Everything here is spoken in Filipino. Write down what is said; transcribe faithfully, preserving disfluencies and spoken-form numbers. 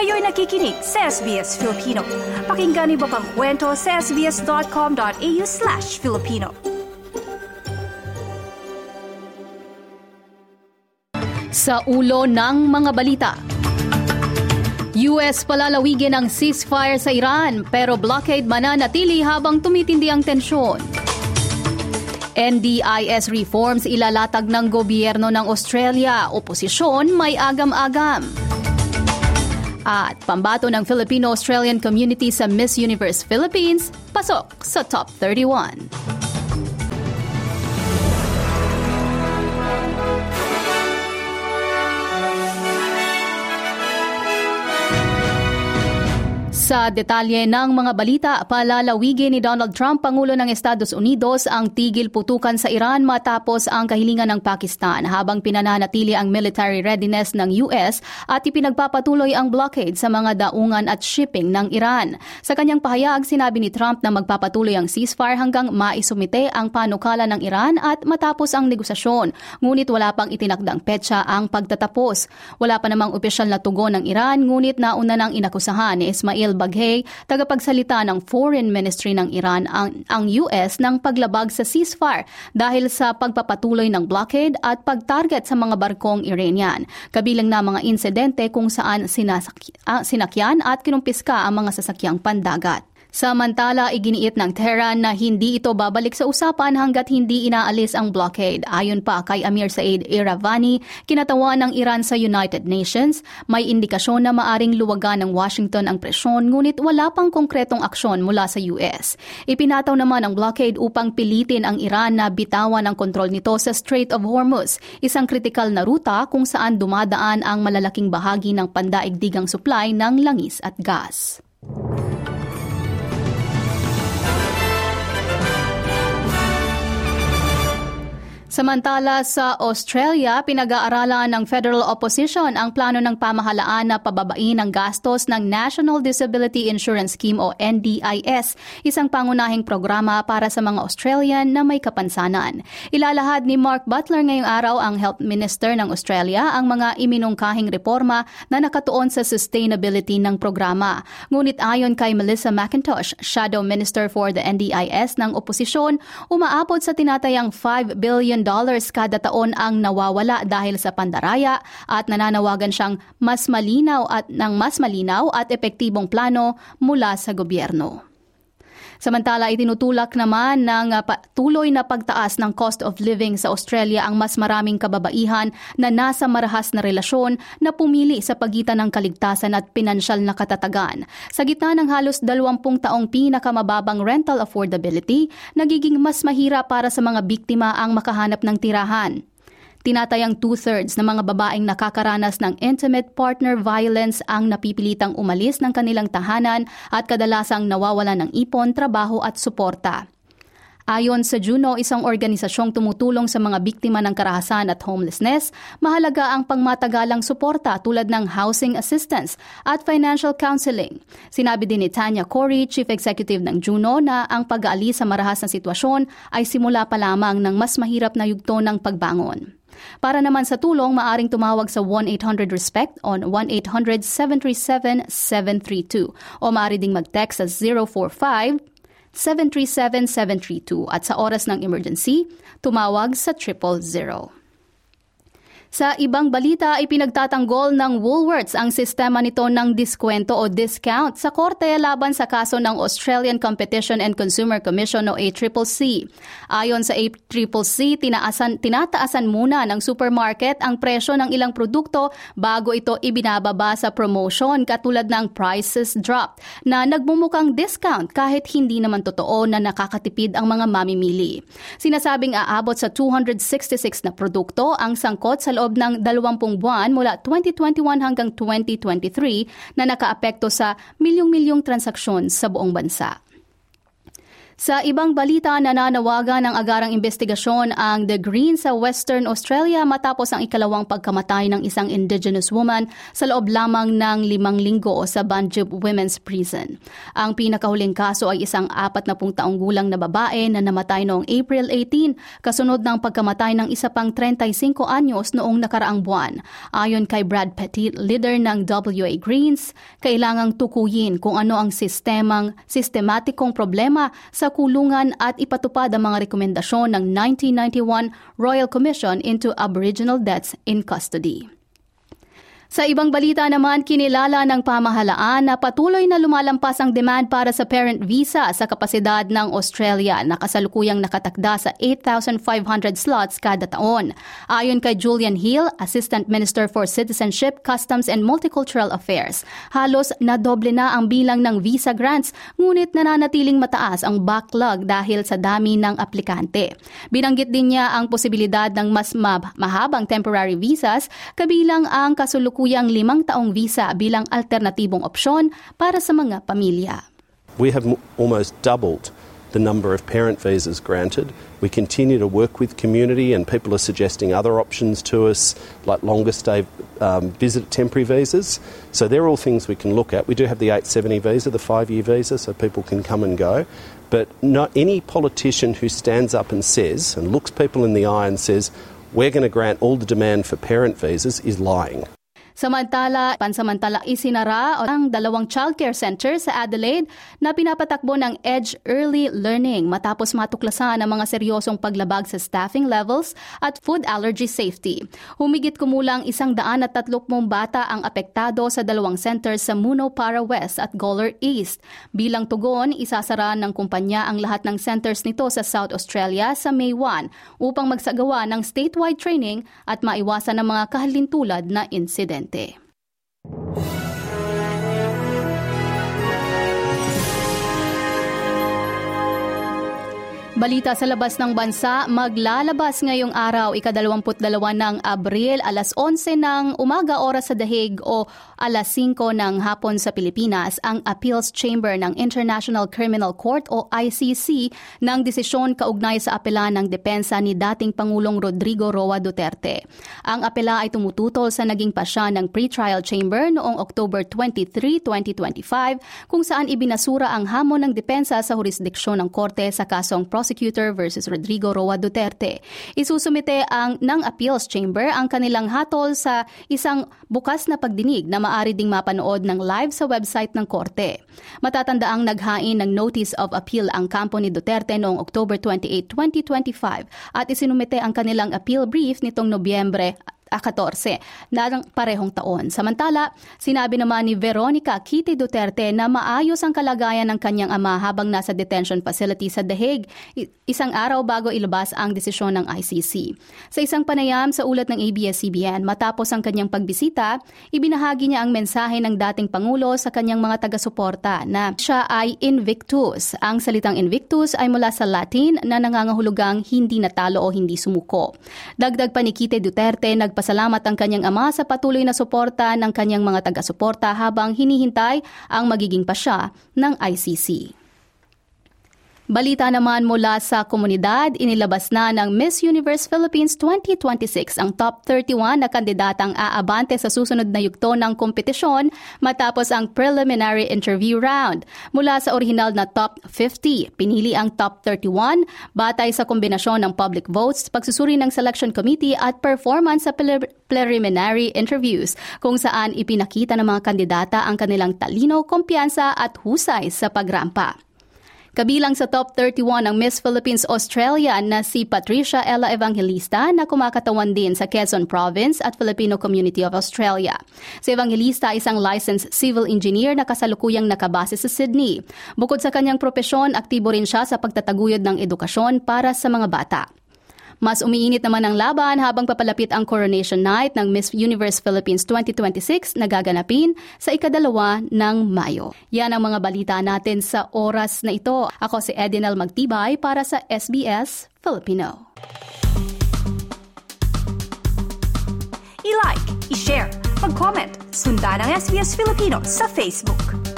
Kayo'y nakikinig sa S B S Filipino. Pakinggan niyo pa ang kwento sa sbs.com.au slash Filipino. Sa ulo ng mga balita, U S palalawigin ang ceasefire sa Iran pero blockade mananatili habang tumitindi ang tensyon. N D I S reforms ilalatag ng gobyerno ng Australia, oposisyon may agam-agam. At pambato ng Filipino-Australian community sa Miss Universe Philippines, pasok sa Top thirty-one. Sa detalye ng mga balita, palalawigin ni Donald Trump, Pangulo ng Estados Unidos, ang tigil putukan sa Iran matapos ang kahilingan ng Pakistan habang pinananatili ang military readiness ng U S at ipinagpapatuloy ang blockade sa mga daungan at shipping ng Iran. Sa kanyang pahayag, sinabi ni Trump na magpapatuloy ang ceasefire hanggang maisumite ang panukala ng Iran at matapos ang negosasyon. Ngunit wala pang itinakdang petsa ang pagtatapos. Wala pa namang opisyal na tugon ng Iran, ngunit nauna nang inakusahan ni Ismail Baghei, tagapagsalita ng Foreign Ministry ng Iran, ang, ang U S ng paglabag sa ceasefire dahil sa pagpapatuloy ng blockade at pagtarget sa mga barkong Iranian. Kabilang na mga insidente kung saan sinasaki, ah, sinakyan at kinumpiska ang mga sasakyang pandagat. Samantala, iginiit ng Tehran na hindi ito babalik sa usapan hanggat hindi inaalis ang blockade. Ayon pa kay Amir Said Iravani, kinatawan ng Iran sa United Nations, may indikasyon na maaring luwagan ng Washington ang presyon ngunit wala pang konkretong aksyon mula sa U S. Ipinataw naman ang blockade upang pilitin ang Iran na bitawan ang kontrol nito sa Strait of Hormuz, isang kritikal na ruta kung saan dumadaan ang malalaking bahagi ng pandaigdigang supply ng langis at gas. Samantala sa Australia, pinag-aaralan ng Federal Opposition ang plano ng pamahalaan na pababain ang gastos ng National Disability Insurance Scheme o N D I S, isang pangunahing programa para sa mga Australian na may kapansanan. Ilalahad ni Mark Butler ngayong araw, ang Health Minister ng Australia, ang mga iminungkahing reforma na nakatuon sa sustainability ng programa. Ngunit ayon kay Melissa McIntosh, Shadow Minister for the N D I S ng oposisyon, umaabot sa tinatayang five billion dollars kada taon ang nawawala dahil sa pandaraya at nananawagan siyang mas malinaw at ng mas malinaw at epektibong plano mula sa gobyerno. Samantala, itinutulak naman ng tuloy na pagtaas ng cost of living sa Australia ang mas maraming kababaihan na nasa marahas na relasyon na pumili sa pagitan ng kaligtasan at pinansyal na katatagan. Sa gitna ng halos dalawampung taong pinakamababang rental affordability, nagiging mas mahirap para sa mga biktima ang makahanap ng tirahan. Tinatayang two-thirds ng mga babaeng nakakaranas ng intimate partner violence ang napipilitang umalis ng kanilang tahanan at kadalasang nawawalan ng ipon, trabaho at suporta. Ayon sa Juno, isang organisasyong tumutulong sa mga biktima ng karahasan at homelessness, mahalaga ang pangmatagalang suporta tulad ng housing assistance at financial counseling. Sinabi din ni Tanya Corey, Chief Executive ng Juno, na ang pag-aalis sa marahas na sitwasyon ay simula pa lamang ng mas mahirap na yugto ng pagbangon. Para naman sa tulong, maaring tumawag sa one eight hundred RESPECT on one eight hundred seven three seven seven three two o maaari ding mag-text sa zero four five seven three seven seven three two at sa oras ng emergency, tumawag sa triple zero. Sa ibang balita, ipinagtatanggol ng Woolworths ang sistema nito ng diskwento o discount sa korte laban sa kaso ng Australian Competition and Consumer Commission o A C C C. Ayon sa A C C C, tinaasan, tinataasan muna ng supermarket ang presyo ng ilang produkto bago ito ibinababa sa promotion, katulad ng prices drop na nagmumukang discount kahit hindi naman totoo na nakakatipid ang mga mamimili. Sinasabing aabot sa two hundred sixty-six na produkto ang sangkot sa loob ng dalawampung buwan mula twenty twenty-one hanggang twenty twenty-three na nakaapekto sa milyong-milyong transaksyon sa buong bansa. Sa ibang balita, nananawagan ng agarang investigasyon ang The Greens sa Western Australia matapos ang ikalawang pagkamatay ng isang Indigenous woman sa loob lamang ng limang linggo sa Banjub Women's Prison. Ang pinakahuling kaso ay isang apat na pung taong gulang na babae na namatay noong April eighteen kasunod ng pagkamatay ng isa pang thirty-five anyos noong nakaraang buwan. Ayon kay Brad Petit, leader ng W A Greens, kailangang tukuyin kung ano ang sistemang sistematikong problema sa kulungan at ipatupad ang mga rekomendasyon ng nineteen ninety-one Royal Commission into Aboriginal Deaths in Custody. Sa ibang balita naman, kinilala ng pamahalaan na patuloy na lumalampas ang demand para sa parent visa sa kapasidad ng Australia na kasalukuyang nakatakda sa eight thousand five hundred slots kada taon. Ayon kay Julian Hill, Assistant Minister for Citizenship, Customs and Multicultural Affairs, halos nadoble na ang bilang ng visa grants, ngunit nananatiling mataas ang backlog dahil sa dami ng aplikante. Binanggit din niya ang posibilidad ng mas mahabang temporary visas, kabilang ang kasulukuyang kuyang limang taong visa bilang alternatibong opsyon para sa mga pamilya. We have almost doubled the number of parent visas granted. We continue to work with community and people are suggesting other options to us like longer stay um, visit temporary visas. So they're all things we can look at. We do have the eight seventy visa, the five-year visa, so people can come and go. But not any politician who stands up and says and looks people in the eye and says we're going to grant all the demand for parent visas is lying. Samantala, pansamantala isinara ang dalawang childcare center sa Adelaide na pinapatakbo ng Edge Early Learning matapos matuklasan ang mga seryosong paglabag sa staffing levels at food allergy safety. Humigit kumulang isang daan at tatlupong bata ang apektado sa dalawang centers sa Muno Para West at Gawler East. Bilang tugon, isasara ng kumpanya ang lahat ng centers nito sa South Australia sa May first upang magsagawa ng statewide training at maiwasan ang mga kahalintulad na insidente. Balita sa labas ng bansa, maglalabas ngayong araw, ikadalawamput dalawa ng Abril, alas onse ng umaga oras sa The Hague o alas singko ng hapon sa Pilipinas, ang Appeals Chamber ng International Criminal Court o I C C ng desisyon kaugnay sa apela ng depensa ni dating Pangulong Rodrigo Roa Duterte. Ang apela ay tumututol sa naging pasya ng pretrial chamber noong October twenty-third, twenty twenty-five kung saan ibinasura ang hamon ng depensa sa jurisdiksyon ng korte sa kasong Prosecutor versus Rodrigo Roa Duterte. Isusumite ang ng Appeals Chamber ang kanilang hatol sa isang bukas na pagdinig na maaari ding mapanood ng live sa website ng korte. Matatandaang naghain ng Notice of Appeal ang kampo ni Duterte noong October twenty-eighth, twenty twenty-five at isinumite ang kanilang appeal brief nitong Nobyembre fourteen na parehong taon. Samantala, sinabi naman ni Veronica Kitty Duterte na maayos ang kalagayan ng kanyang ama habang nasa detention facility sa The Hague, isang araw bago ilabas ang desisyon ng I C C. Sa isang panayam sa ulat ng A B S C B N, matapos ang kanyang pagbisita, ibinahagi niya ang mensahe ng dating Pangulo sa kanyang mga taga-suporta na siya ay invictus. Ang salitang invictus ay mula sa Latin na nangangahulugang hindi natalo o hindi sumuko. Dagdag pa ni Kitty Duterte, nag Pasalamat ang kanyang ama sa patuloy na suporta ng kanyang mga taga-suporta habang hinihintay ang magiging pasya ng I C C. Balita naman mula sa komunidad, inilabas na ng Miss Universe Philippines twenty twenty-six ang top thirty-one na kandidatang aabante sa susunod na yugto ng kompetisyon matapos ang preliminary interview round. Mula sa orihinal na top fifty, pinili ang top thirty-one batay sa kombinasyon ng public votes, pagsusuri ng selection committee at performance sa preliminary interviews kung saan ipinakita ng mga kandidata ang kanilang talino, kumpiyansa at husay sa pagrampa. Kabilang sa top thirty-one ng Miss Philippines Australia na si Patricia Ella Evangelista na kumakatawan din sa Quezon Province at Filipino Community of Australia. Si Evangelista isang licensed civil engineer na kasalukuyang nakabase sa Sydney. Bukod sa kanyang propesyon, aktibo rin siya sa pagtataguyod ng edukasyon para sa mga bata. Mas umiinit naman ang laban habang papalapit ang Coronation Night ng Miss Universe Philippines twenty twenty-six na gaganapin sa ikadalawa ng Mayo. Yan ang mga balita natin sa oras na ito. Ako si Edinel Magtibay para sa S B S Filipino. I-like, i-share, mag-comment, sundan ang S B S Filipino sa Facebook.